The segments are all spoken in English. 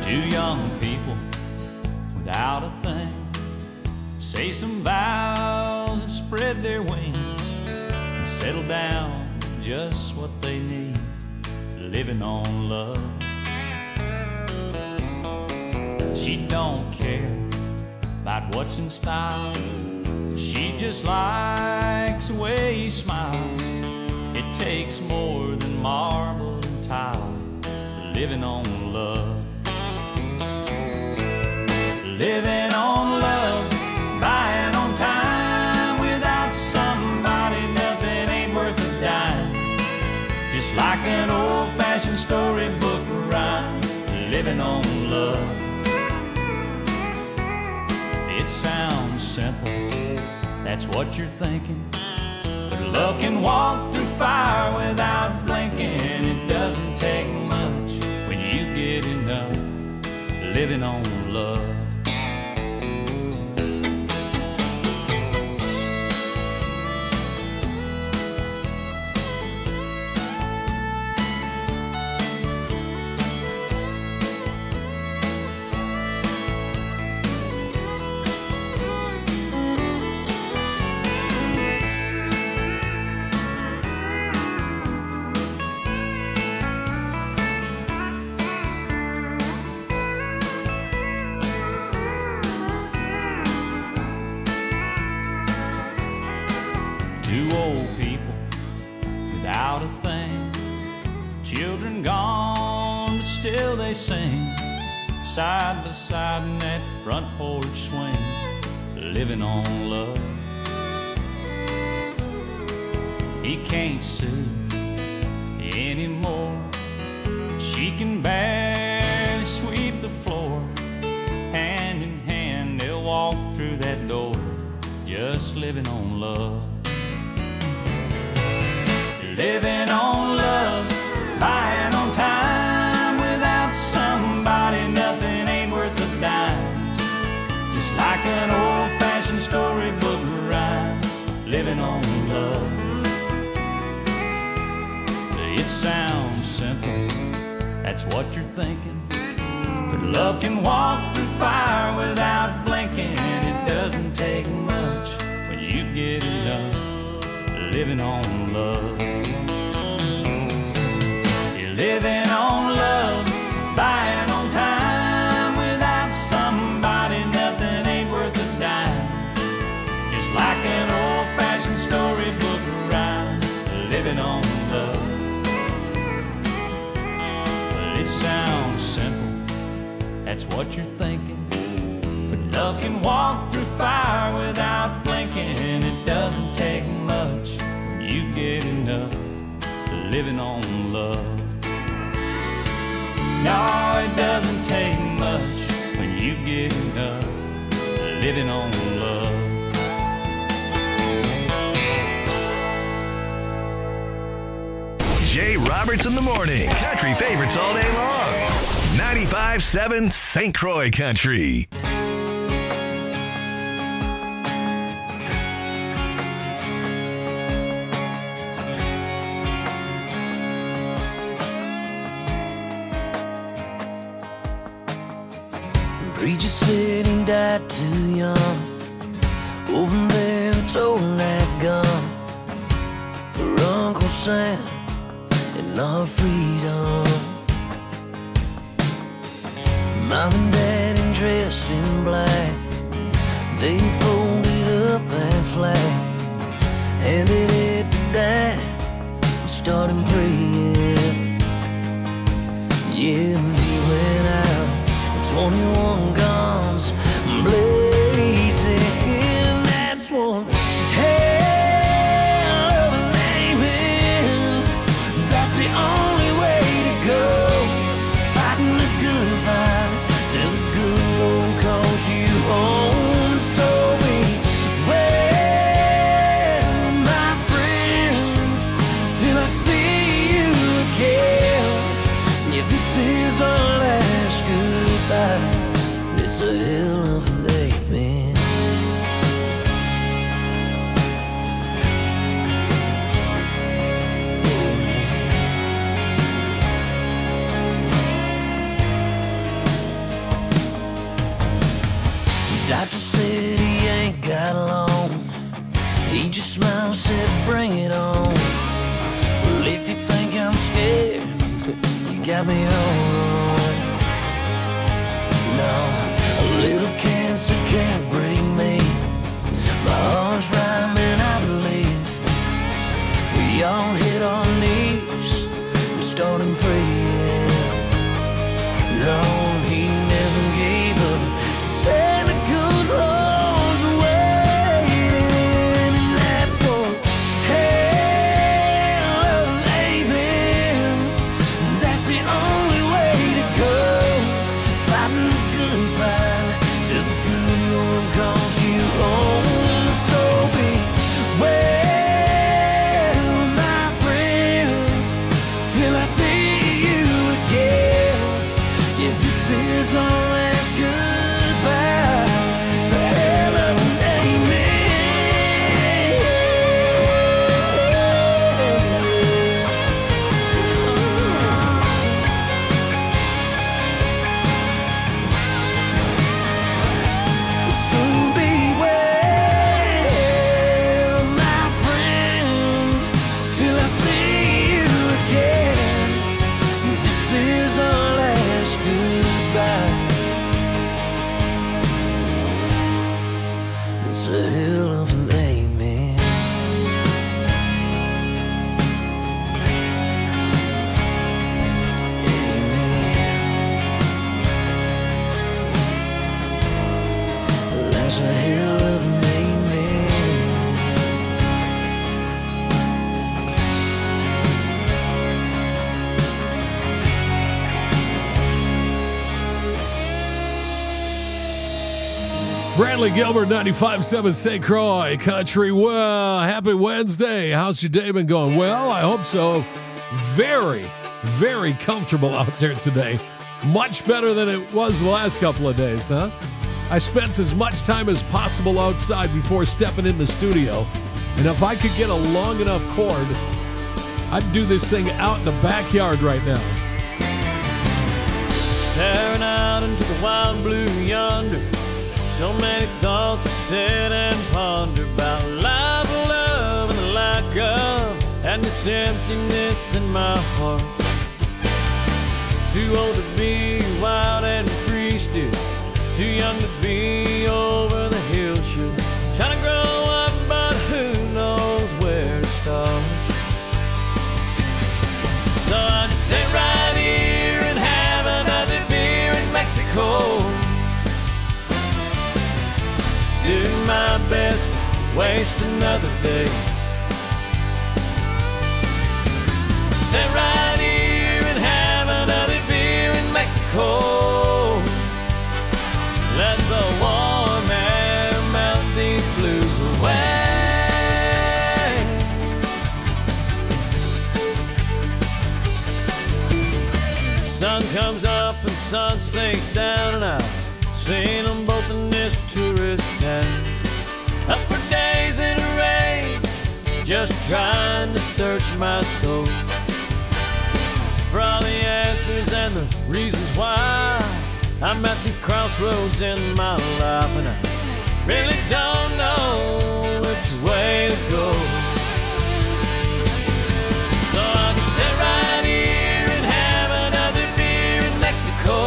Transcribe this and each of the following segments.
Two young people without a thing say some vows and spread their wings and settle down with just what they need, living on love. She don't care about what's in style, she just likes the way he smiles. It takes more than marble and tile, living on love. Living on love, buying on time. Without somebody, nothing ain't worth a dime. Just like an old-fashioned storybook rhyme, living on love. It sounds simple, that's what you're thinking, but love can walk through fire without blinking. It doesn't take much when you get enough, living on love. Two old people without a thing, children gone, but still they sing, side by side in that front porch swing, living on love. He can't sue anymore, she can barely sweep the floor. Hand in hand they'll walk through that door, just living on love. Living on love, buying on time. Without somebody, nothing ain't worth a dime. Just like an old-fashioned storybook rhyme, living on love. It sounds simple, that's what you're thinking, but love can walk through fire without blinking. It doesn't take much when you get enough, living on love. You're living on love, buying on time. Without somebody, nothing ain't worth a dime. Just like an old-fashioned storybook rhyme, living on love. It sounds simple, that's what you're thinking, but love can walk through fire without blinking. It doesn't take much when you get enough, living on love. No, it doesn't take much when you get enough, living on love. Jay Roberts in the morning. Country favorites all day long. 95.7 St. Croix Country. Preacher said he died too young. Over there told that gun for Uncle Sam and our freedom. Mom and Daddy dressed in black, they folded up that flag, handed it to Dad and started praying. Yeah, and he went out, 21 guns blazing, and that's one hell of a name. That's the only way to go, fighting the good fight till the good Lord calls you home. So beware, my friend, till I see you again. Yeah, this is our last goodbye. got me on. No, a little cancer can't break me. My heart's rhyming, I believe. We all hit our knees and started praying. Lord, he never gave up. Santa good Lord's waiting, and that's for hell and amen. That's the only way to go. Fighting the good fight till the good Lord calls you home. So be well, my friend, till I see you again. Yeah, this is our last goodbye. So hell of an So be well, my friends, till I see you again. This is our last goodbye. It's a hell of an amen. Amen. That's a hell of an amen. Bradley Gilbert, 95.7 St. Croix Country. Well, happy Wednesday. How's your day been going? Well, I hope so. Very, very comfortable out there today. Much better than it was the last couple of days, huh? I spent as much time as possible outside before stepping in the studio. And if I could get a long enough cord, I'd do this thing out in the backyard right now. Staring out into the wild blue yonder. So many thoughts to sit and ponder about life, love, and the lack of, and this emptiness in my heart. Too old to be wild and free still, too young to be over the hill should. Trying to grow up, but who knows where to start. So I just sit right here and have another beer in Mexico. Do my best to waste another day. Sit right here and have another beer in Mexico. Let the warm air melt these blues away. Sun comes up and sun sinks down, and I've seen them both in this tourist town. Up for days in the rain, just trying to search my soul for all the answers and the reasons why I'm at these crossroads in my life, and I really don't know which way to go. So I can sit right here and have another beer in Mexico.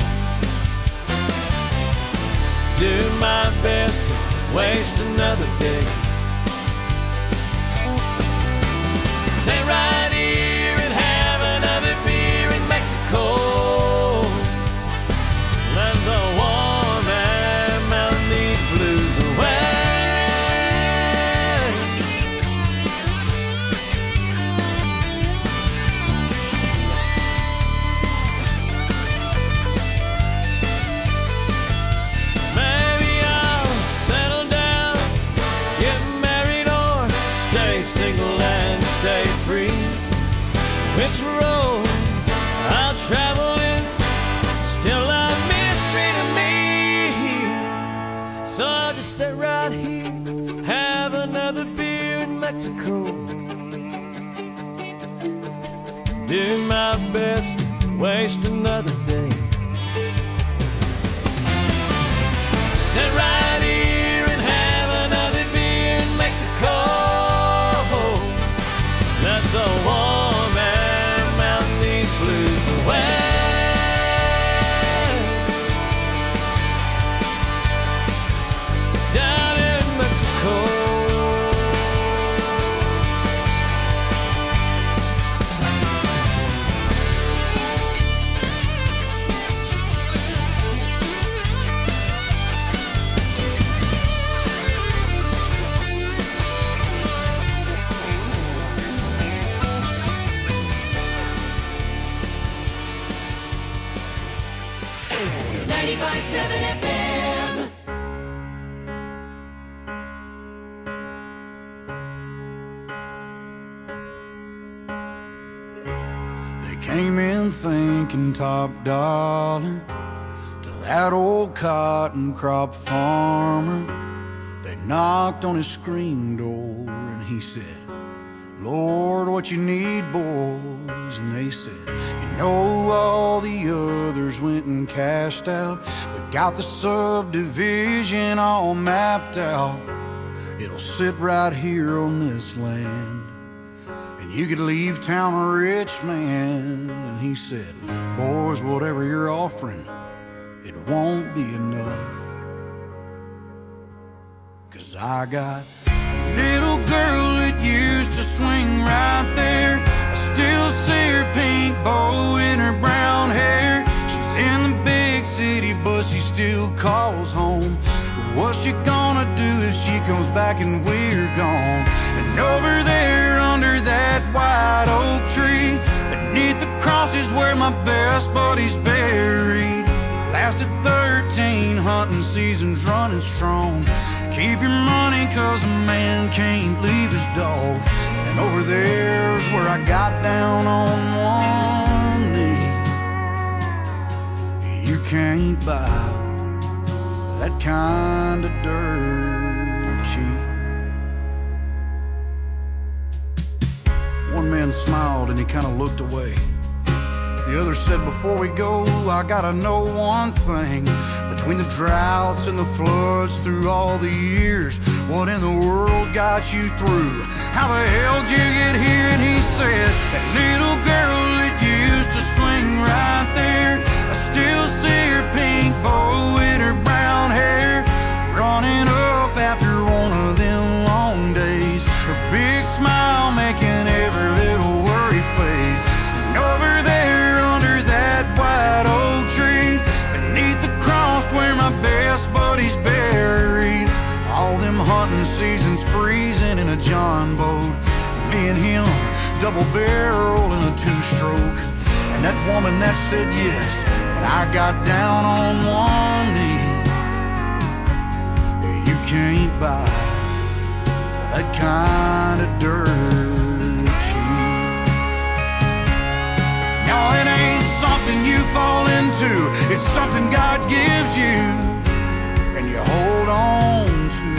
Do my best to waste another day. Sit right here and have another beer in Mexico. Let the warm air melt these blues away. Maybe I'll settle down, get married, or stay single and stay free. Which road I'll travel is still a mystery to me. So I'll just sit right here, have another beer in Mexico. Do my best to waste another day. Sit right here and have another beer in Mexico. Let the warm air melt these blues away. 95.7 FM. They came in thinking top dollar to that old cotton crop farmer. They knocked on his screen door and he said, Lord, what you need, boys? And they said, you know, all the others went and cashed out. We got the subdivision all mapped out. It'll sit right here on this land, and you could leave town a rich man. And he said, boys, whatever you're offering, it won't be enough. 'Cause I got a little girl that used to swing right there. I still see her pink bow in her brown hair. She's in the big city, but she still calls home. What's she gonna do if she comes back and we're gone? And over there under that white oak tree, beneath the cross is where my best buddy's buried. Lasted 13 hunting seasons running strong. Keep your money 'cause a man can't leave his dog. And over there's where I got down on one knee. You can't buy that kind of dirt cheap. One man smiled and he kind of looked away. The other said, before we go, I gotta know one thing. Between the droughts and the floods through all the years, what in the world got you through? How the hell did you get here? And he said, that little girl that used to swing right there, I still see her pink bow in her brown hair, running up after one of them long days, her big smile making every little worry fade. And over there under that white oak tree, beneath the cross where my best buddy's buried, all them hunting seasons freezing in a John boat, me and him double barrel in a two-stroke. And that woman that said yes, but I got down on one knee. You can't buy that kind of dirt cheap. No, it ain't something you fall into, it's something God gives you and you hold on to.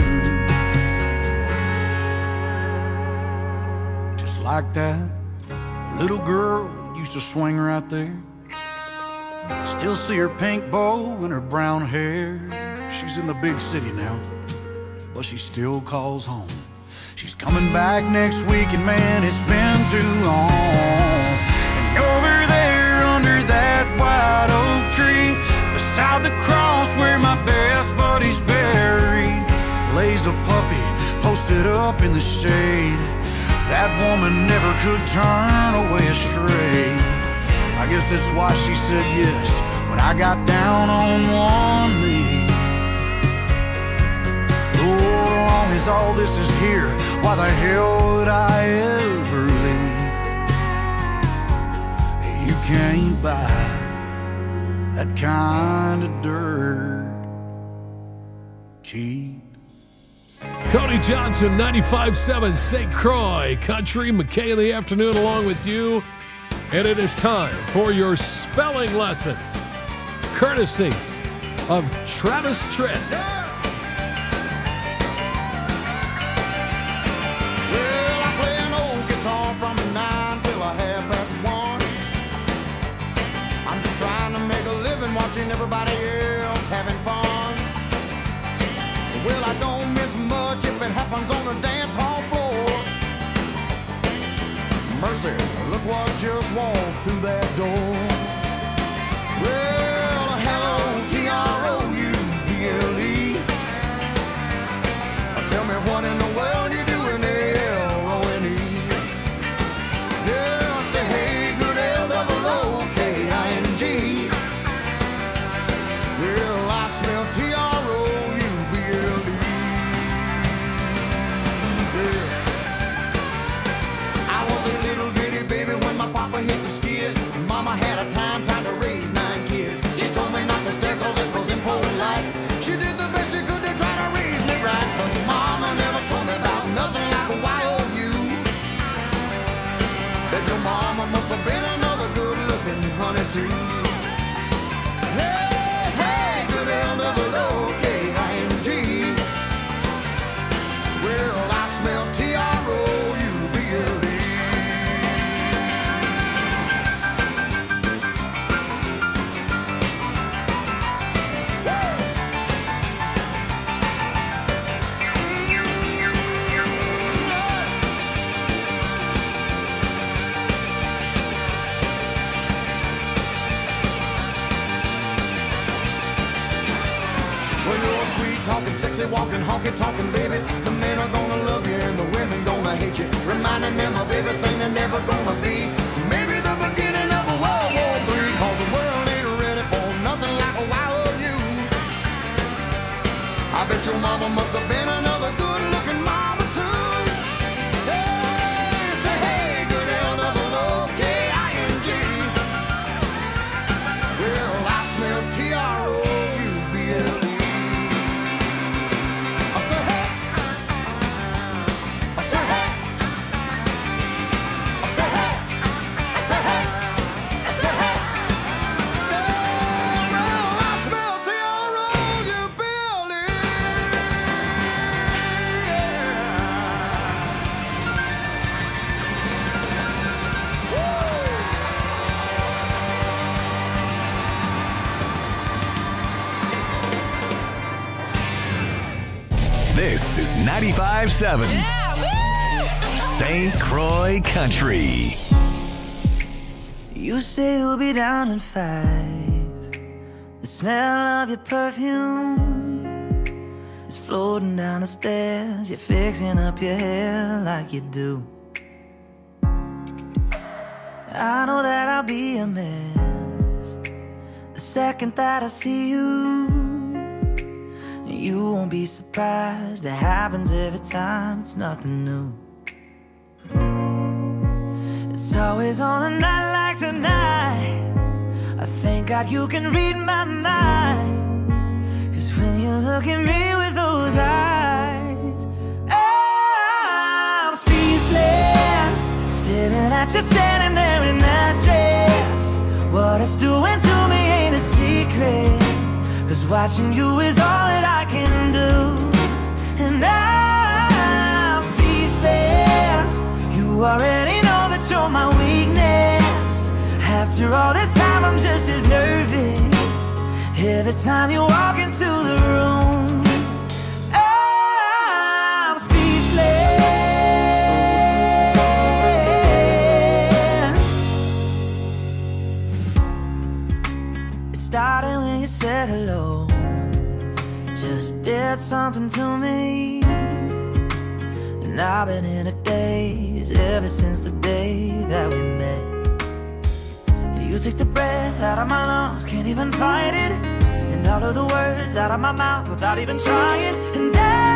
Just like that little girl used to swing right there. I still see her pink bow and her brown hair. She's in the big city now, but she still calls home. She's coming back next week, and man, it's been too long. And over there under that white oak tree, beside the cross where my best buddy's buried, lays a puppy posted up in the shade. That woman never could turn away astray. I guess that's why she said yes when I got down on one knee. Lord, as long as all this is here, why the hell would I ever leave? You can't buy that kind of dirt cheap. Cody Johnson, 95.7 St. Croix Country. McKay in the afternoon along with you. And it is time for your spelling lesson, courtesy of Travis Tritt. Well, I play an old guitar from 9 till 1:30. I'm just trying to make a living watching everybody else having fun. Well, I don't miss much if it happens on the dance hall floor. Mercy, look what just walked through that door. Well, hello, T-R-O-U-B-L-E. Tell me what in the world you doing, L-O-N-E. Yeah, I say, hey, good L-O-O-K-I-N-G. Well, I smell T-R-O-U-B-L-E. Yeah. I was a little bitty baby when my papa hit the skids. Mama had a time trying to raise 9 kids. She told me not to stare 'cause it was city walking, honky talking, baby. The men are gonna love you and the women gonna hate you, reminding them of everything they're never gonna be. Maybe the beginning of a World War III, cause the world ain't ready for nothing like a wild you. I bet your mama must have been another good looking mama too. Hey, say hey, good L-double-O-K-I-N-G. Well, I smell T-R-O-U-B-L-E. I say hey, I say hey, I say hey, I say hey, I say hey. Well, I smell T-R-O-U-B-L-E. This is 95.7 St. Croix Country. You say you'll be down in 5. The smell of your perfume is floating down the stairs. You're fixing up your hair like you do. I know that I'll be a mess the second that I see you. You won't be surprised, it happens every time, it's nothing new. It's always on a night like tonight, I thank God you can read my mind. Cause when you look at me with those eyes, I'm speechless, staring at you standing there in that dress. What it's doing to me ain't a secret, cause watching you is all that I can do. And I'm speechless, you already know that you're my weakness. After all this time I'm just as nervous every time you walk into the room. I'm speechless. It started when you said hello, just did something to me. And I've been in a daze ever since the day that we met. You took the breath out of my lungs, can't even fight it, and all of the words out of my mouth without even trying. And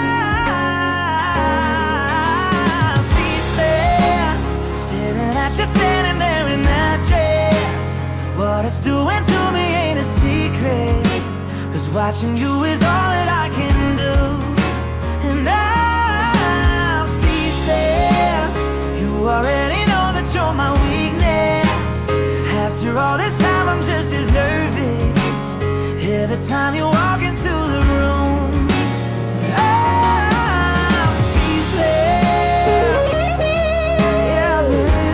I'm speechless, staring at you standing there in that dress. What it's doing to me ain't a secret, cause watching you is all that I can do. And I'm speechless, you already know that you're my weakness. After all this time I'm just as nervous every time you walk into the room. I'm speechless. Yeah, baby.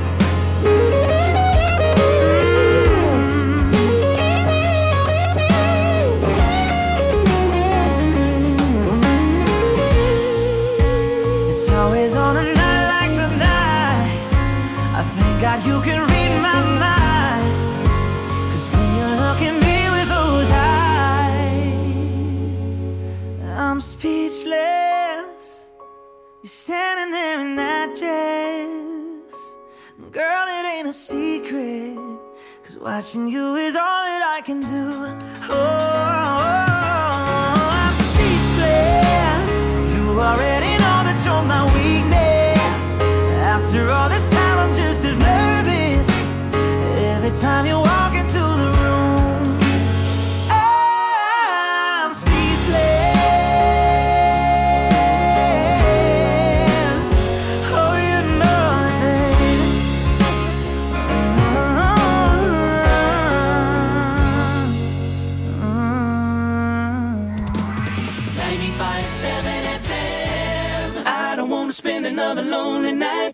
It's always on a night like tonight, I thank God you can read my mind. Cause when you look at me with those eyes, I'm speechless. You're standing there in that dress. Girl, it ain't a secret, cause watching you is all that I can do. Oh, I'm speechless. You already know that you're my weakness. After all this time I'm just as nervous every time you walk into the room. I'm speechless. Oh, you know it, baby. 95.7 FM. I don't wanna spend another lonely night.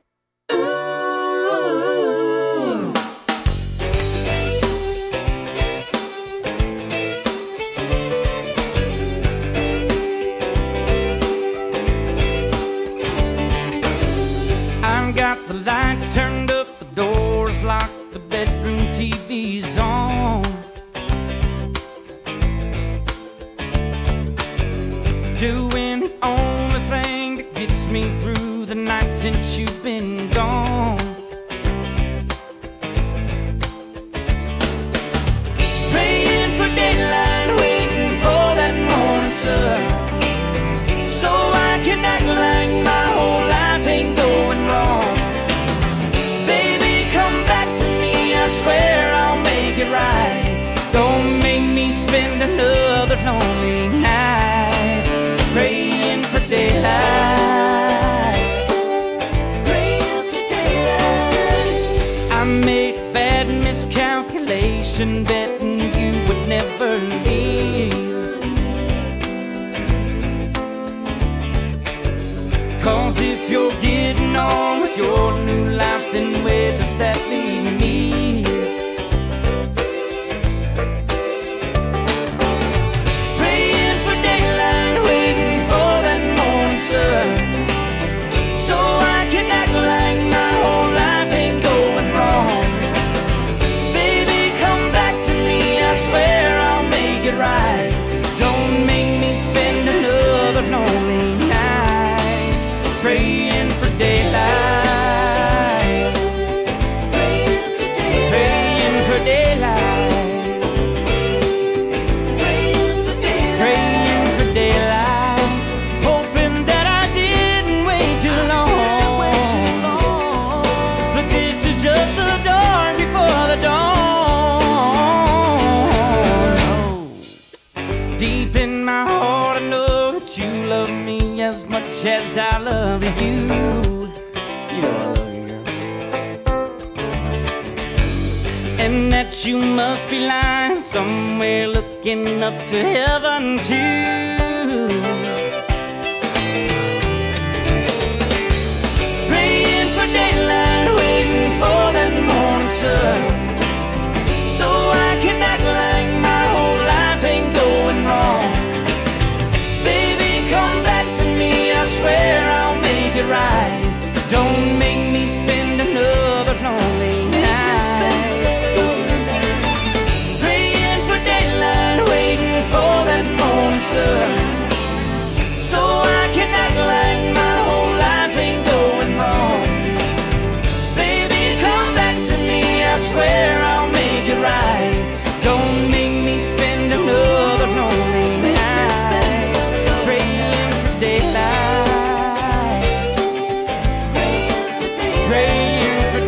I've got the lights turned up, the doors locked, the bedroom TV's on. Do spend another lonely night praying for daylight. Praying for daylight. I made a bad miscalculation, betting you would never leave. 'Cause if you're getting on with your new life, then where does that leave me? Praying for daylight, waiting for that morning sun, so I can act like my whole life ain't going wrong. Baby, come back to me, I swear I'll make it right. Don't make me spend another lonely night praying for daylight. Praying for daylight. Praying for daylight. Praying for daylight. Praying for daylight. Hoping that I didn't wait too long. But this is just the dawn before the dawn. Deep in my heart I know that you love me as much as I love you. You know I love you, girl. And that you must be lying somewhere looking up to heaven too. Praying for daylight, waiting for that morning sun, so I can act like my whole life ain't going wrong. Baby, come back to me, I swear I'll make it right. Don't make me spend another lonely night praying for daylight, waiting for that morning sun, so I can act like my whole life ain't going wrong. Baby, come back to me, I swear I'll make it right. Don't make me spend another lonely night praying for daylight. Praying for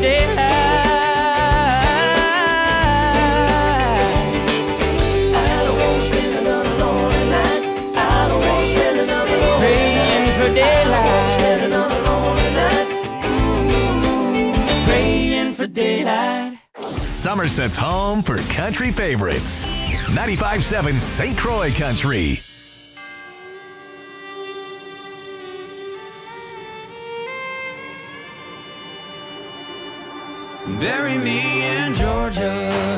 daylight. I don't want to spend another lonely night. I don't want to spend another lonely night. Praying for daylight. I don't want to spend another lonely night. Praying for daylight. Somerset's home for country favorites. 95.7 St. Croix Country. Bury me in Georgia.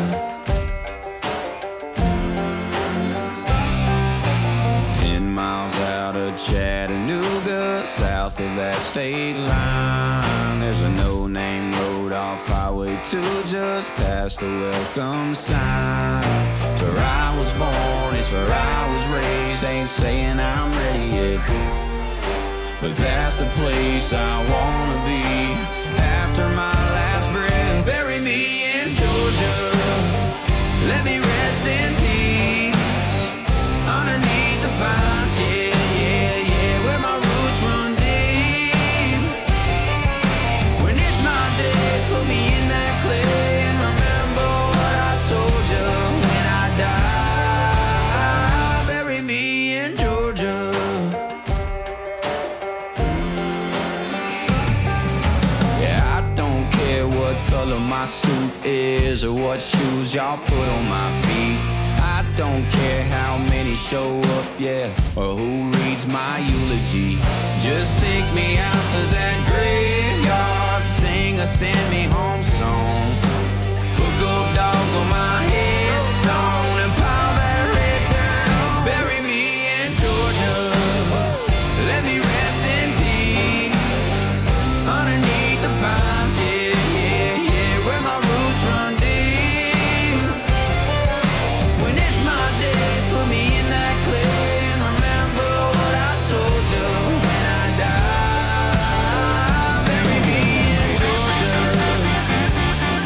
10 miles out of Chattanooga, south of that state line. There's a no-name road off Highway 2 just past the welcome sign. It's where I was born, it's where I was raised. Ain't saying I'm ready yet, but that's the place I wanna be after my last breath. Bury me in Georgia, let me rest in peace underneath the pines, yeah, yeah, yeah, where my roots run deep. When it's my day, put me in that clay and remember what I told you when I die. Bury me in Georgia. Yeah, I don't care what color my suit is or what shoes y'all put on my feet. I don't care how many show up, yeah, or who reads my eulogy. Just take me out to that graveyard, sing a send me home song. Put gold dogs on my headstone and pile that red down. Bury me in Georgia, let me rest in peace underneath the pines, yeah, yeah, yeah, where my roots run deep. When it's my day, put me in that clay and remember what I told you when I die. Bury me in Georgia.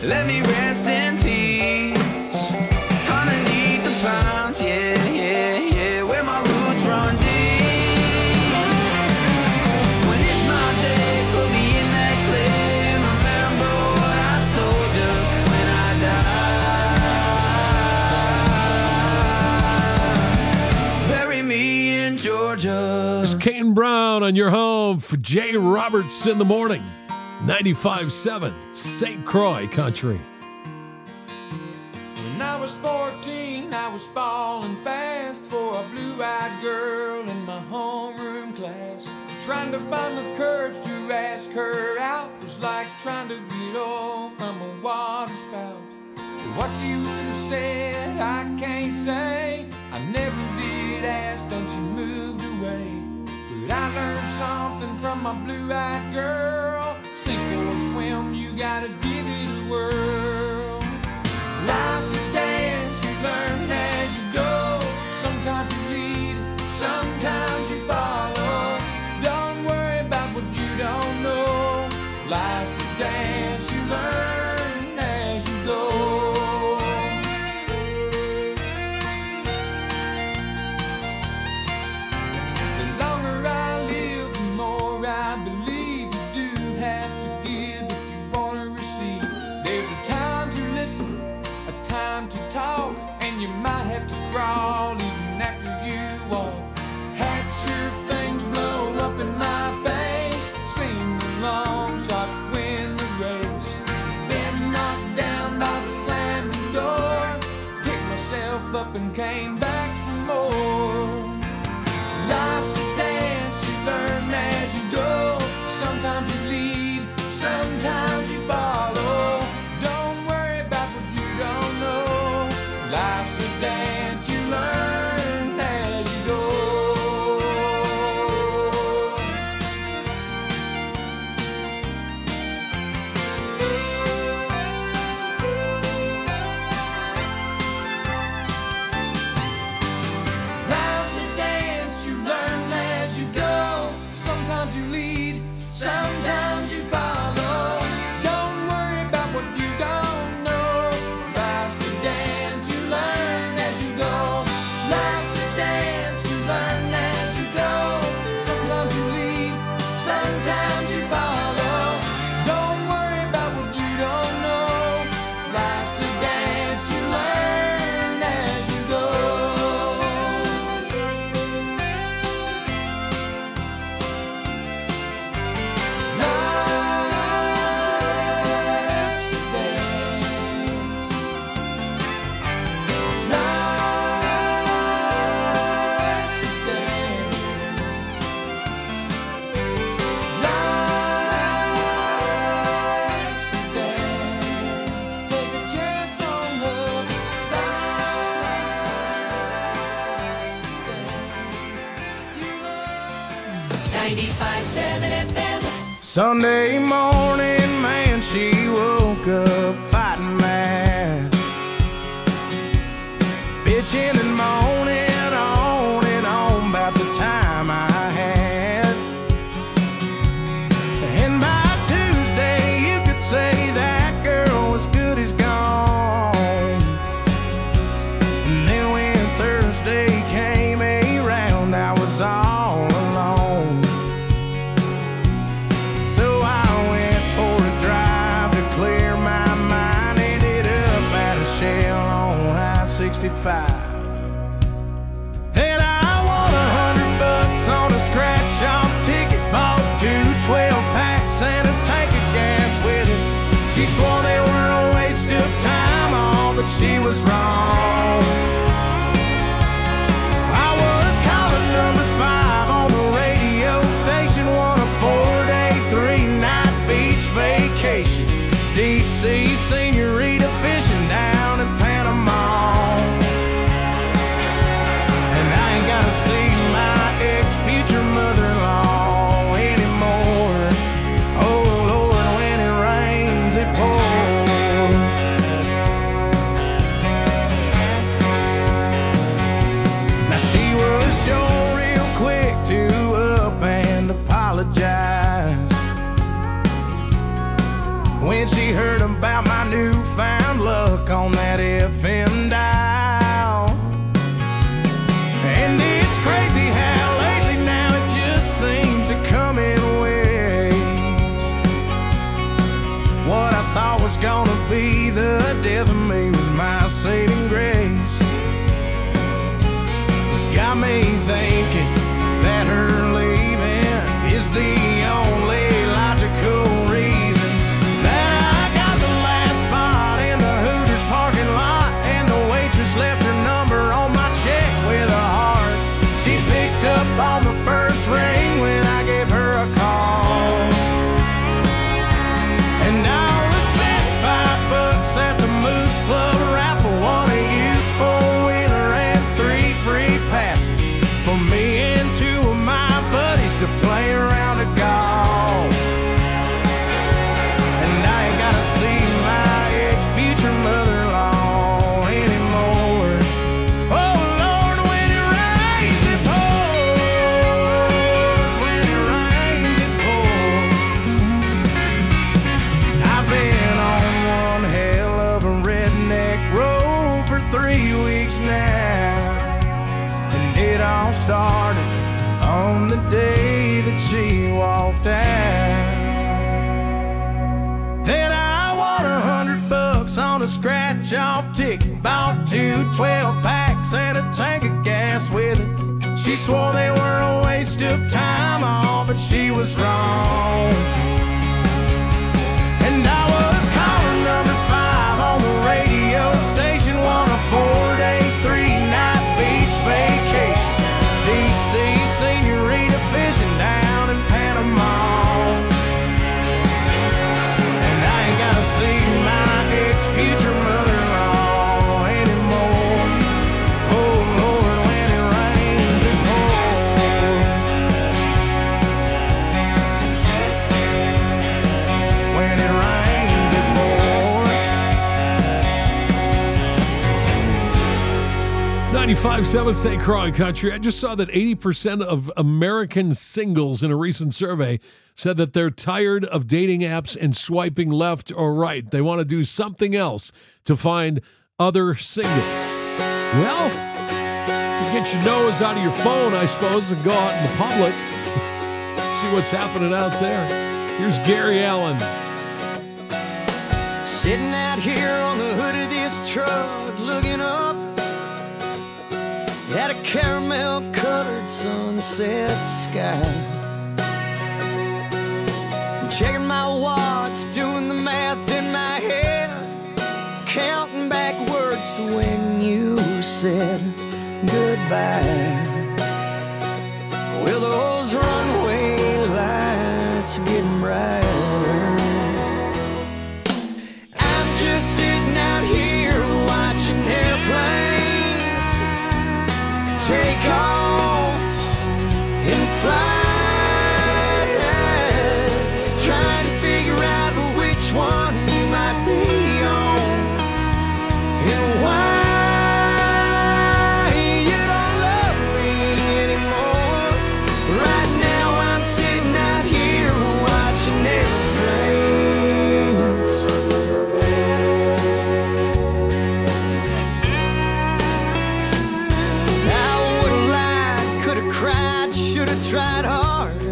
let me rest in peace. Underneath the pines, yeah, yeah, yeah, where my roots run deep. When it's my day, put me in that clay. Remember what I told you when I die. Bury me in Georgia. It's Kane Brown on your home for Jay Roberts in the morning. 95.7 St. Croix Country. When I was 14, I was falling fast for a blue-eyed girl in my homeroom class. Trying to find the courage to ask her out was like trying to get off from a water spout. What you would have said, I can't say. I never did ask, then she moved away. But I learned something from my blue-eyed girl. Sink or swim, you gotta give it a whirl. Life's a dance, you learn as you go. Sometimes you lead, sometimes you follow. Don't worry about what you don't know. Life's a dance, you learn as you go. The longer I live, the more I believe you do have to give if you want to receive. There's a time to listen, a time to talk, and you might have to crawl even after you walk. Had your things blow up in my face, sing along, shot to win the race. Been knocked down by the slamming door, picked myself up and came back for more. Life's a dance, you learn as you go. Sometimes you lead, sometimes you follow. Don't worry about what you don't know. Life's a dance, you learn as you go. Life's a dance, you learn as you go. Sometimes you lead, sometimes you follow. Don't worry about what you don't know. Life's a dance, you learn as you go. Life's a dance, you learn as you go. Sometimes you lead, sometimes you follow. Don't worry about what you don't know. Life's a dance, you learn as you go. Take a chance on love. You learn. 95.7 FM. Sunday morning, man, she woke up fighting mad, bitching and moaning on and on about the time I had. And by Tuesday, you could say that girl was good as gone. And then when Thursday came around, I was all alone. So I went for a drive to clear my mind. Ended up at a Shell on I-65. Then I won $100 on a scratch-off ticket. Bought 2 12-packs and a tank of gas with it. She swore they were a waste of time, all but she was wrong. I was calling number 5 on the radio station, won a 4-day, 3-night beach vacation. Deep sea senorita fishing down in Panama. And I ain't gotta see my ex-future mother-in-law anymore. Oh Lord, when it rains, it pours. death of me was my saving grace. It's got me thinking that her leaving is the only logical reason that I got the last spot in the Hooters parking lot, and the waitress left her number on my check with a heart. She picked up on the first ring when I gave her a call, and I only spent $5 at the Moose Club raffle, won a used four-wheeler and 3 free passes for me and 2 of my buddies to play around a golf. And I ain't gotta see my ex-future mother-in-law anymore. Oh Lord, when it rains it pours, when it rains it pours. I've been on one hell of a redneck road for 3 weeks now, and it all started on the day that she walked out. Then I won $100 on a scratch-off ticket, bought 2 12-packs and a tank of gas with it. She swore they were a waste of time, all but she was wrong. And I was caller number 5 on the radio station, won a 4-day, 3-night beach vacation, deep sea senorita fishing down in Panama. And I ain't gotta see my ex-future mother-in-law anymore. Oh Lord, when it rains it pours. When it rains it pours. 95.7 St. Croix Country. I just saw that 80% of American singles in a recent survey said that they're tired of dating apps and swiping left or right. They want to do something else to find other singles. Well, you get your nose out of your phone, I suppose, and go out in the public. See what's happening out there. Here's Gary Allen. Sitting out here on the hood of this truck, looking up at a caramel-colored sunset sky. Checking my watch, doing the math in my head, counting backwards to when you said goodbye. Well, those runway lights are getting brighter. I'm just sitting out here watching airplanes take off and fly. Trying to figure out which one you might be on, and why you don't love me anymore. Right now I'm sitting out here watching airplanes. I would've lied, could've cried, should've tried harder,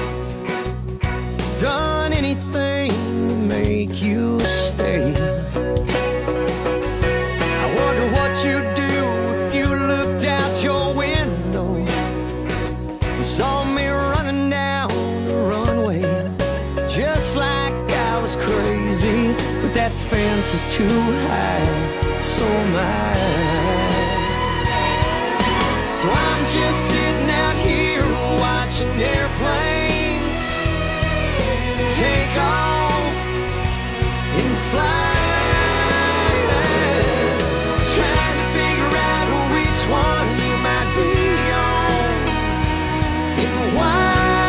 done anything to make you stay. I wonder what you'd do if you looked out your window and saw me running down the runway, just like I was crazy. But that fence is too high, so am I. So I'm just sitting out here watching airplanes take off and fly. Trying to figure out which one you might be on, and why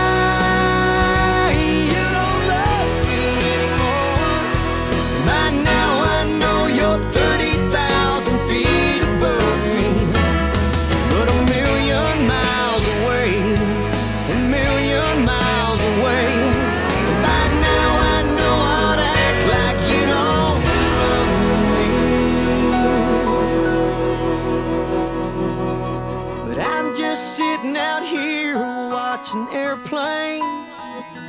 you don't love me anymore. By now I know you're 30,000 feet above me, but a million miles away, a million miles away. By now I know how to act like you don't love me. But I'm just sitting out here watching airplanes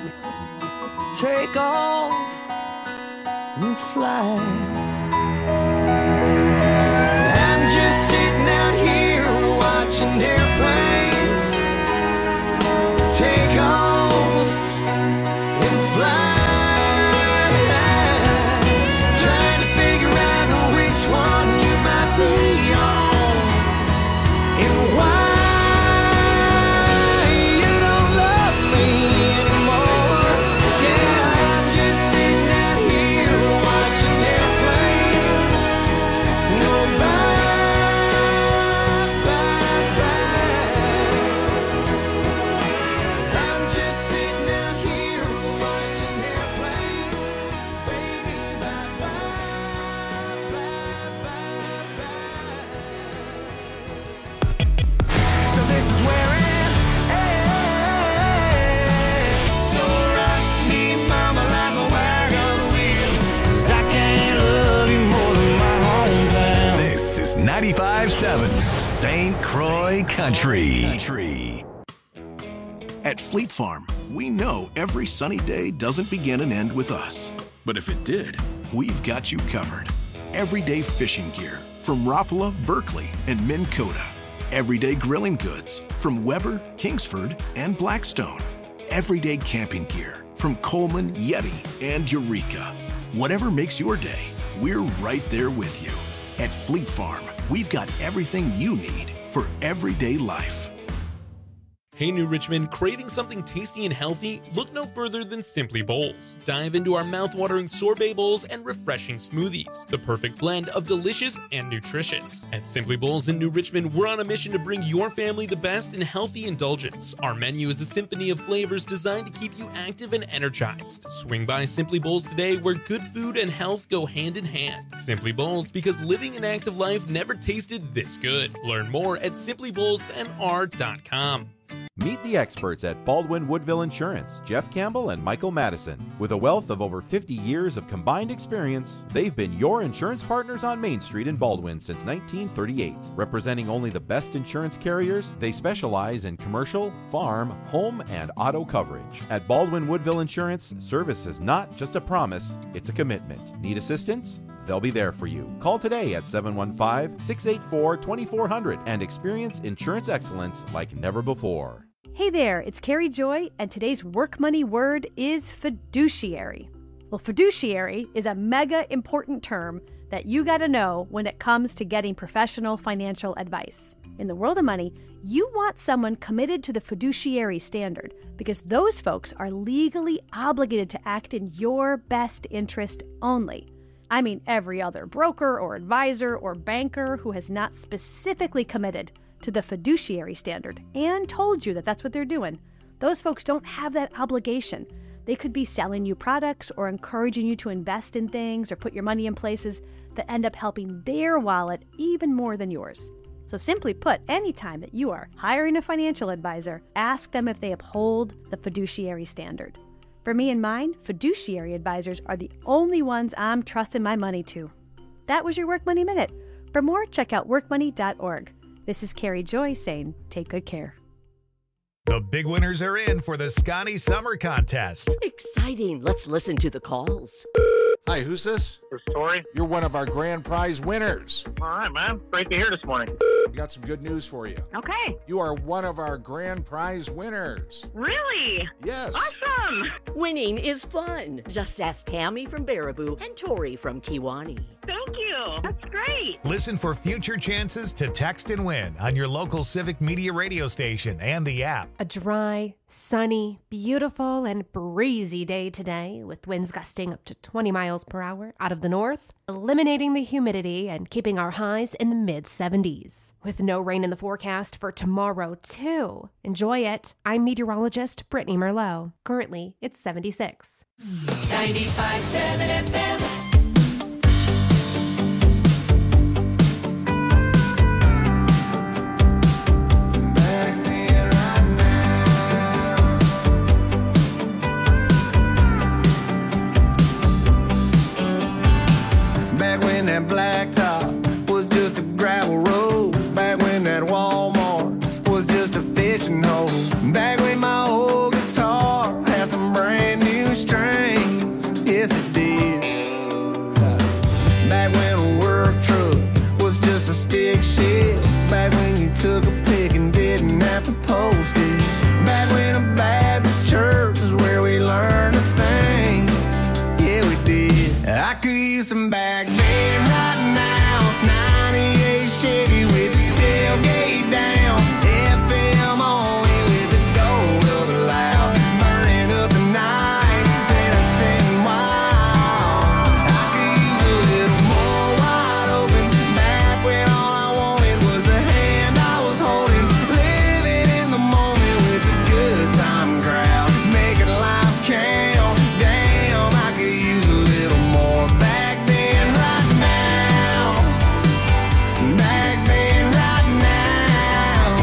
take off and fly. 95.7 St. Croix Country. At Fleet Farm, we know every sunny day doesn't begin and end with us. But if it did, we've got you covered. Everyday fishing gear from Rapala, Berkeley, and Minn Kota. Everyday grilling goods from Weber, Kingsford, and Blackstone. Everyday camping gear from Coleman, Yeti, and Eureka. Whatever makes your day, we're right there with you. At Fleet Farm, we've got everything you need for everyday life. Hey New Richmond, craving something tasty and healthy? Look no further than Simply Bowls. Dive into our mouth-watering sorbet bowls and refreshing smoothies, the perfect blend of delicious and nutritious. At Simply Bowls in New Richmond, we're on a mission to bring your family the best in healthy indulgence. Our menu is a symphony of flavors designed to keep you active and energized. Swing by Simply Bowls today, where good food and health go hand in hand. Simply Bowls, because living an active life never tasted this good. Learn more at simplybowlsnr.com. Meet the experts at Baldwin Woodville Insurance, Jeff Campbell and Michael Madison. With a wealth of over 50 years of combined experience, they've been your insurance partners on Main Street in Baldwin since 1938. Representing only the best insurance carriers, they specialize in commercial, farm, home, and auto coverage. At Baldwin Woodville Insurance, service is not just a promise, it's a commitment. Need assistance? They'll be there for you. Call today at 715-684-2400 and experience insurance excellence like never before. Hey there, it's Carrie Joy, and today's work money word is fiduciary. Well, fiduciary is a mega important term that you got to know when it comes to getting professional financial advice. In the world of money, you want someone committed to the fiduciary standard because those folks are legally obligated to act in your best interest only. I mean, every other broker or advisor or banker who has not specifically committed to the fiduciary standard and told you that that's what they're doing, those folks don't have that obligation. They could be selling you products or encouraging you to invest in things or put your money in places that end up helping their wallet even more than yours. So simply put, anytime that you are hiring a financial advisor, ask them if they uphold the fiduciary standard. For me and mine, fiduciary advisors are the only ones I'm trusting my money to. That was your Work Money Minute. For more, check out workmoney.org. This is Carrie Joy saying, take good care. The big winners are in for the Scotty Summer Contest. Exciting. Let's listen to the calls. Hi, who's this? It's Tori. You're one of our grand prize winners. All right, man. Great to hear this morning. We got some good news for you. Okay. You are one of our grand prize winners. Really? Yes. Awesome. Winning is fun. Just ask Tammy from Baraboo and Tori from Kiwani. Thank you. That's great. Listen for future chances to text and win on your local Civic Media radio station and the app. A dry, sunny, beautiful, and breezy day today with winds gusting up to 20 miles per hour out of the north, eliminating the humidity and keeping our highs in the mid-70s. With no rain in the forecast for tomorrow, too. Enjoy it. I'm meteorologist Brittany Merlot. Currently, it's 76. 95.7 FM. Back when that blacktop was just a gravel road. Back when that Walmart was just a fishing hole. Back when my old guitar had some brand new strings. Yes, it did. Back when a work truck was just a stick shift. Back when you took a pic and didn't have to post it. Back when a Baptist church is where we learned to sing. Yeah, we did. I could use some back then right now. 98 Chevy with the tailgate down. FM only with the gold up loud. Burning up the night, then I sing wild. I could use a little more wide open. Back when all I wanted was the hand I was holding. Living in the moment with a good time crowd. Making life count. Damn, I could use a little more back then right now. Back then right now.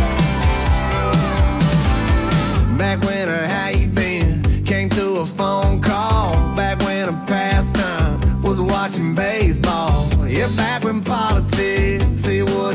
Back when a how you been came through a phone call. Back when a pastime was watching baseball. Yeah, back when politics, it was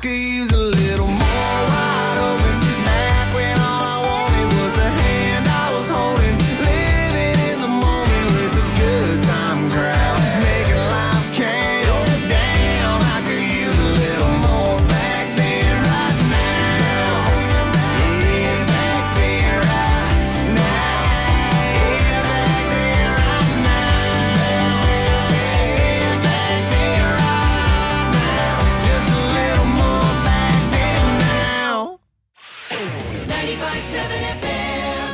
could use a little more wide open. Back when all I wanted was the hand I was holding. Living in the moment with a good time crowd. Making life count. Damn, I could use a little more back then, right now. Yeah, back then, right now. Yeah, back then, right now. Yeah, back then, right now. Just a little more back then now. 95.7 FM.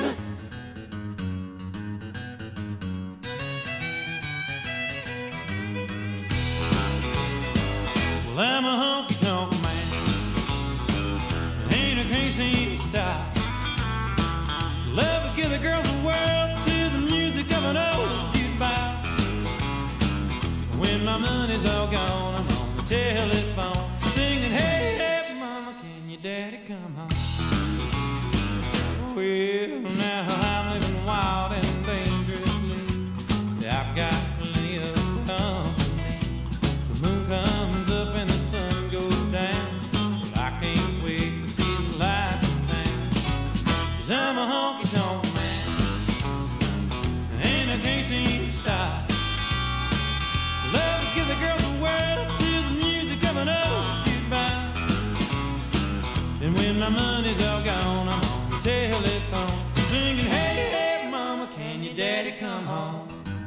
Well, I'm a honky-tonk man. Ain't a crazy style. Love to give the girls the world to the music of an old jukebox. When my money's all gone, I'm on the telephone singing, hey, hey, mama, can your daddy come home? Well, now I'm living wild and dangerously. I've got plenty of company. The moon comes up and the sun goes down. Well, I can't wait to see the light in town. 'Cause I'm a honky-tonk man, and I can't seem to stop. Love to give the girls the world to the music of an old jukebox. And when my money's all gone, I'm on the telephone singing, hey, hey, mama, can your daddy come home?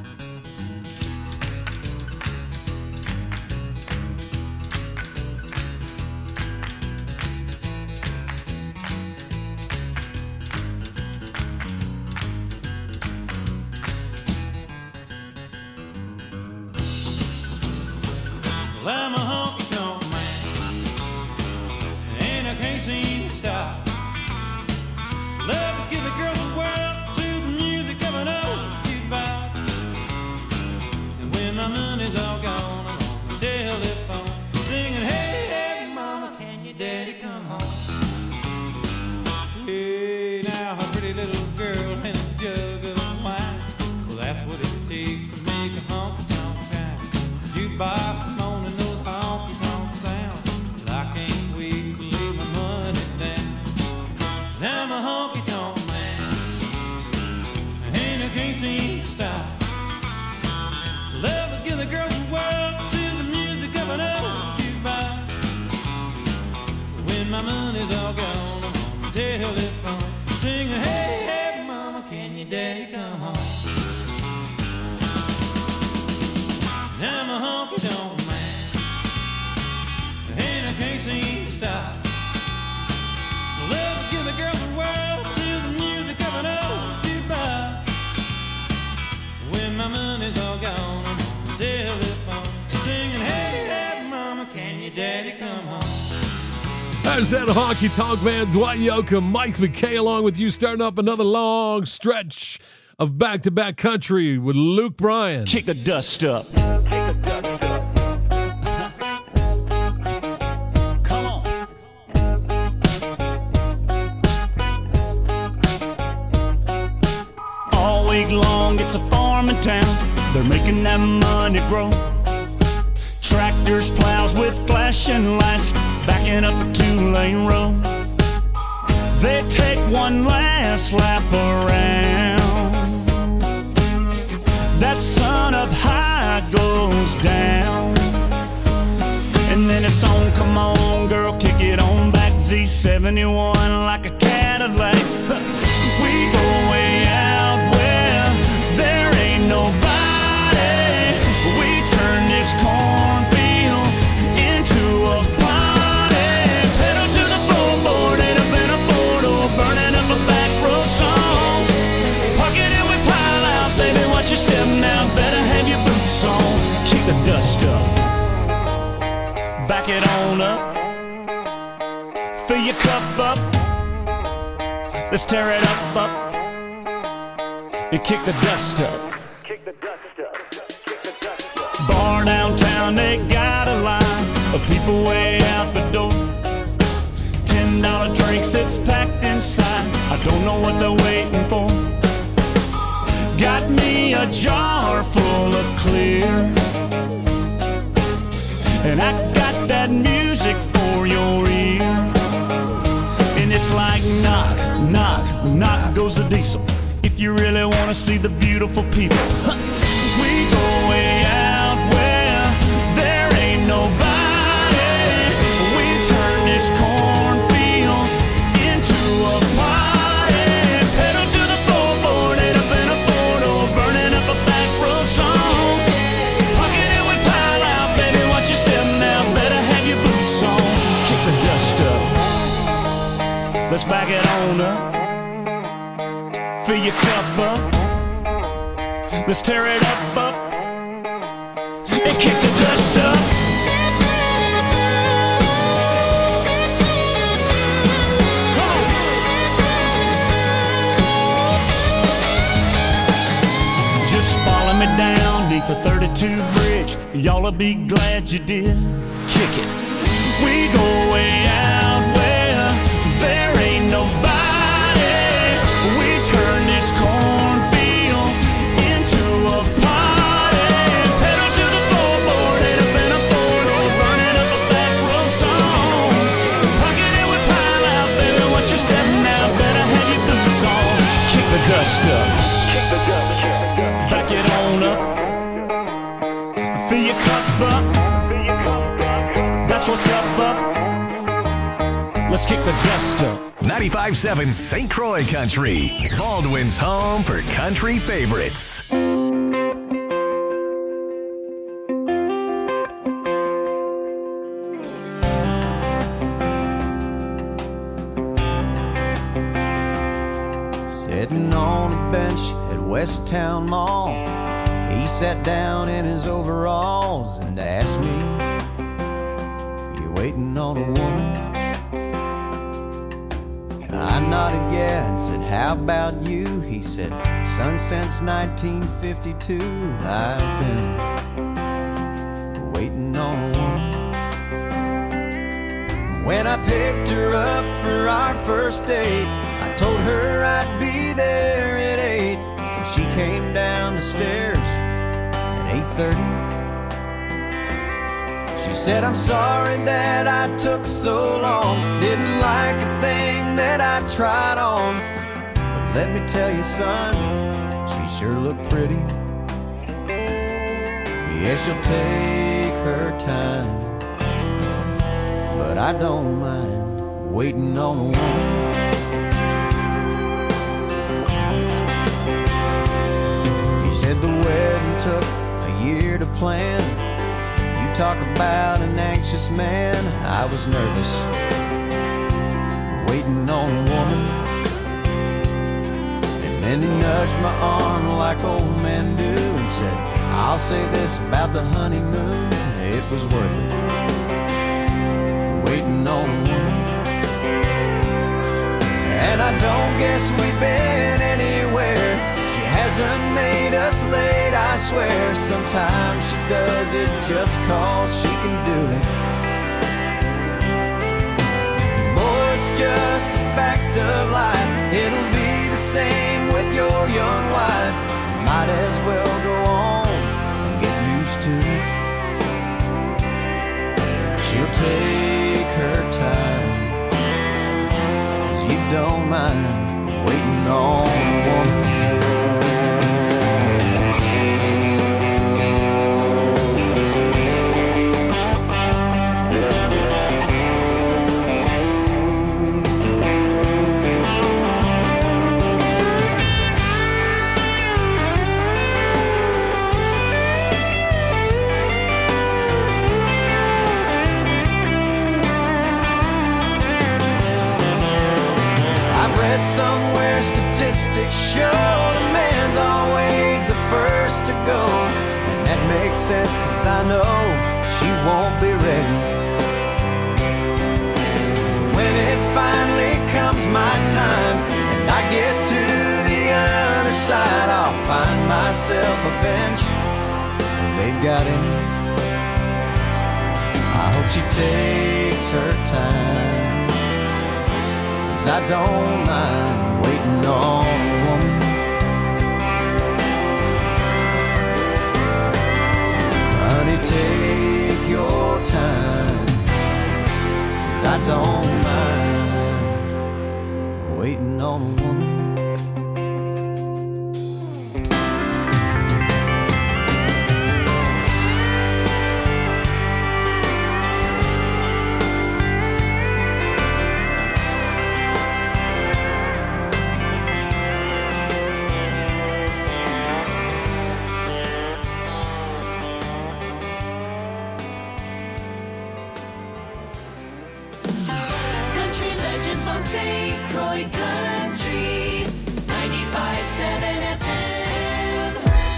Well, I'm a honky-tonk man, and I can't seem to stop. Love to give the girls the world to the music of an old jukebox. And when my money's all gone, I'm on the telephone singing, hey, hey, mama, can your daddy come home? Hey, now a pretty little girl and a jug of wine. Well, that's what it takes to make a honky-tonk town. Jukebox moaning those honky-tonk sounds. Well, I can't wait to lay my money down. 'Cause I'm a honky-tonk man, and I can't seem to stop. Love to give the girls the world to the music of an old jukebox. When my money's all gone, I'm on the telephone singing, hey, hey, mama, can your daddy come home? I'm a honky-tonk man, and I can't seem to stop. Love to give the girls the world to the music of an old jukebox. When my money's all gone, I'm on the telephone singing, hey, hey, mama, can your daddy come home? There's that honky-tonk man, Dwight Yoakam, Mike McKay, along with you, starting up another long stretch of back-to-back country with Luke Bryan. Kick the dust up. Come on. All week long, it's a farming town. They're making that money grow. Tractors, plows with flashing lights, backing up a two-lane road. They take one last lap around. That sun up high goes down. And then it's on, come on, girl, kick it on back. Z71 like a Cadillac. We go way out where there ain't nobody. We turn this cornfield into a party. Pedal to the floorboard and up in a four-door, burning up a back road song. Park it and we pile out, baby, watch your step now. Better have your boots on. Kick the dust up. Back it on up. Fill your cup up. Let's tear it up, up. And kick the dust up. Bar downtown, they got a line of people way out the door. $10 drinks, it's packed inside. I don't know what they're waiting for. Got me a jar full of clear, and I got that music for your Knock, knock goes the diesel. If you really want to see the beautiful people, we go way out where there ain't nobody. We turn this cornfield into a party. Pedal to the floorboard, head up in a four-door, burning up a back row song. Pocket it with pile out, baby, watch your step now. Better have your boots on. Kick the dust up. Let's back it on up. Fill your cup up. Let's tear it up, and kick the dust up. Come on. Just follow me down neath the 32 bridge. Y'all'll be glad you did. Kick it. We go way out where there ain't nobody. We turn this cornfield into a party. Pedal to the floorboard, head up in a four-door, burning up a back row song. Pocket it with pile out, baby, watch your step now. Better have your boots on. Kick the dust up. Kick the dust. Back it on up. Fill your cup up. That's what's up. Let's kick the dust up. 95.7 St. Croix Country, Baldwin's home for country favorites. Sitting on a bench at West Town Mall, he sat down in his overalls and asked me, "You waiting on a woman?" I nodded yeah and said, "How about you?" He said, "Son, since 1952 I've been waiting on a woman." When I picked her up for our first date, I told her I'd be there at 8. When she came down the stairs at 8:30, she said, "I'm sorry that I took so long. Didn't like a thing that I tried on. But let me tell you, son, she sure looked pretty. Yeah, she'll take her time, but I don't mind waiting on a woman." He said the wedding took a year to plan. You talk about an anxious man. I was nervous, waiting on a woman. And then he nudged my arm like old men do and said, "I'll say this about the honeymoon, it was worth it, waiting on a woman." And I don't guess we've been anywhere. She hasn't made us late, I swear. Sometimes she does it just 'cause she can do it. Boy, it's just a fact of life. It'll be the same with your young wife. Might as well go on and get used to it. She'll take her time, 'cause you don't mind waiting on a woman. Somewhere statistics show the man's always the first to go. And that makes sense, 'cause I know she won't be ready. So when it finally comes my time and I get to the other side, I'll find myself a bench they've got in it. I hope she takes her time, I don't mind waiting on a woman. Honey, take your time, 'cause I don't mind waiting on a woman. Country legends on St. Croix Country 95.7 FM.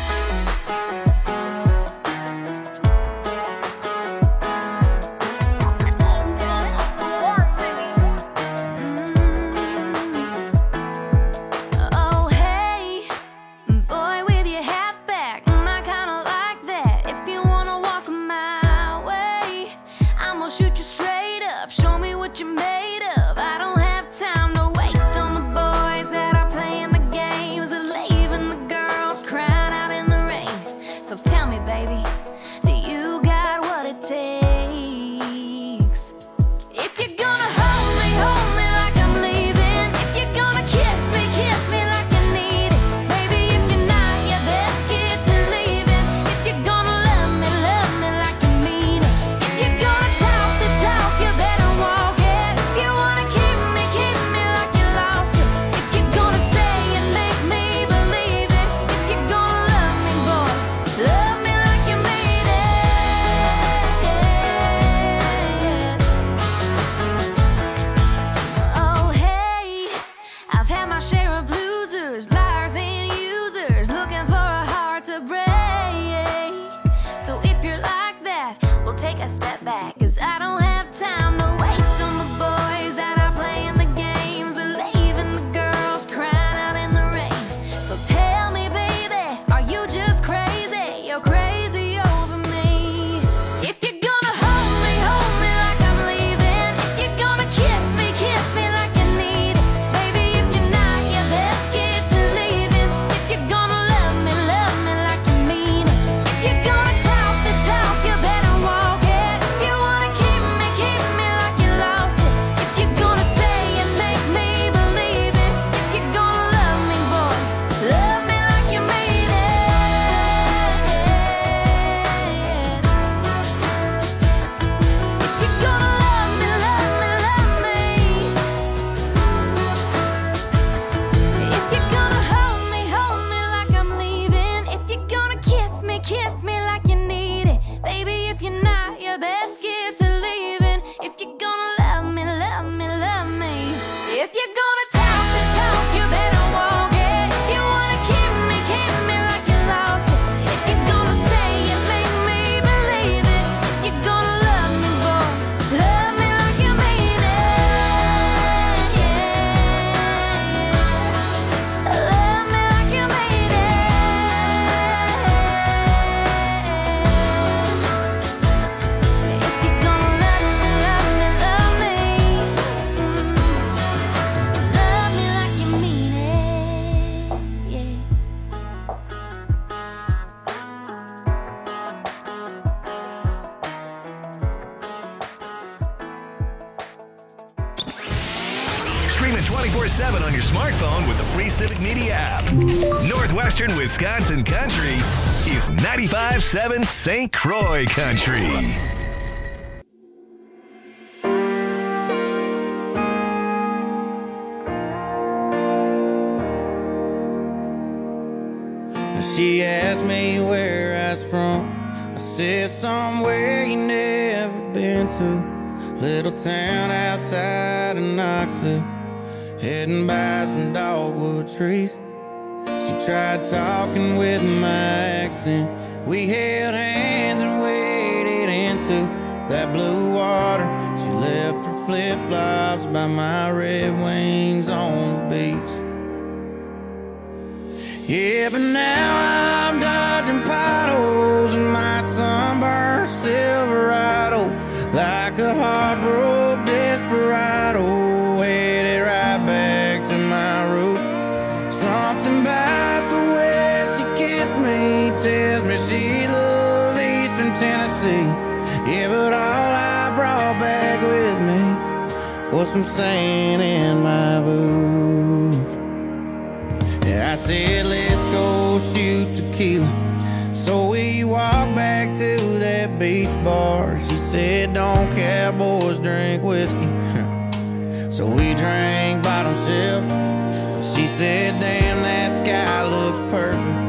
Oh, hey, boy with your hat back, I kinda like that. If you wanna walk my way, I'm gonna shoot you straight up, show me what you're made of. I don't have time to waste on the boys that are playing the games or leaving the girls crying out in the rain. So tell me, baby, do you got what it takes? If you're gonna hold me like I'm leaving. If you're gonna kiss me like you need it. Baby, if you're not, you best get to leaving. If you're gonna love me like you mean it. If you're gonna talk the talk, you better walk it. If you wanna keep me like you lost it. If you're gonna say and make me believe it. If you're gonna love me, boy, love me like you mean it. Oh, hey, I've had my share of losers, liars and users, looking for a heart to break. So if you're like that, we'll take a step back, 'cause I don't have time to waste on the boys that are playing the games or leaving the girls crying out in the rain. So tell me, baby, are you just crazy? You're crazy over me. If you're gonna hold me like I'm leaving. If you're gonna kiss me like you need it. Baby, if you're not, you best get to leaving. If you're gonna love me like you mean it. If you're gonna talk the talk, you better walk it. If you wanna keep me like you lost it. If you're gonna say and make me believe it. If you're gonna love me, boy, love me like you mean it. If you're gonna love me, love me. If you're gonna hold me like I'm leaving. If you're gonna kiss me like you need it. Baby, if you're not, you best get to leaving. If you're gonna love me, love me. If you're gonna talk the talk, you better walk it. If you wanna keep me like you lost it. If you're gonna say and make me believe it. If you're gonna love me, boy, love me like you mean it. Love me like you mean it. If you're gonna love me. Love me like you mean it. Yeah. Stream it 24/7 on your smartphone with the free Civic Media app. Northwestern Wisconsin Country is 95.7 St. Croix Country. She asked me where I was from. I said somewhere you never been to. Little town outside of Knoxville, heading by some dogwood trees. She tried talking with my accent. We held hands and waded into that blue water. She left her flip-flops by my Red Wings on the beach. Yeah, but now I'm dodging potholes in my sunburned Silverado, like a heartbroken desperado, headed right back to my roots. Something about the way she kissed me tells me she loved Eastern Tennessee. Yeah, but all I brought back with me was put some sand in my boots. Yeah, I said, let's go shoot tequila. So we walked back to that beach bar. She said, don't cowboys drink whiskey. So we drank bottom shelf. She said, damn,